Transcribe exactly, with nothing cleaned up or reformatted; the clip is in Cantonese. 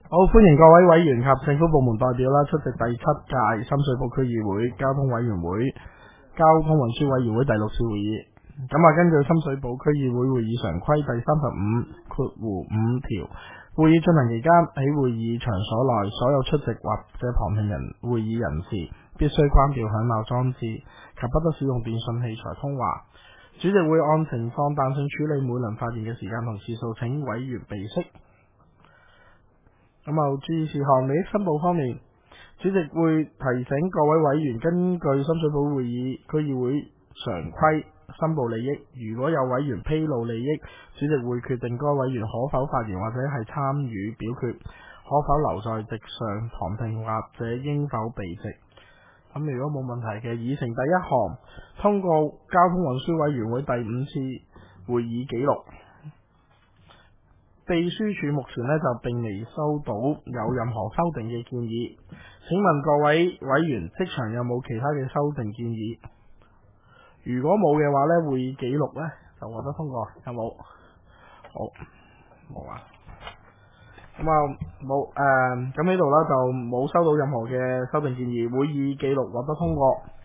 好，歡迎各位委員及政府部門代表啦出席第七屆深水埗區議會交通委員會、交通運輸委員會第六次會議。咁啊，根據深水埗區議會會議常規第三十五括弧五條，會議進行期間喺會議場所內，所有出席或者旁聽人會議人士必須關掉響鬧裝置及不得使用電訊器材通話。主席會按情況彈性處理每輪發言嘅時間同次數，請委員備悉。咁啊，注意事項，利益申報方面，主席會提醒各位委員根據深水埗會議區議會常規申報利益。如果有委員披露利益，主席會決定該委員可否發言或者係參與表決，可否留在席上旁聽或者應否避席。咁如果冇問題嘅，議程第一項，通過交通運輸委員會第五次會議記錄。秘書處目前呢就並未收到有任何修訂嘅建議，請問各位委員即場有冇其他嘅修訂建議？如果冇嘅話呢，會議記錄呢就獲得通過，有冇？好，冇啊。咁啊冇誒，咁呢度呢就冇收到任何嘅修訂建議，會議記錄獲得通過。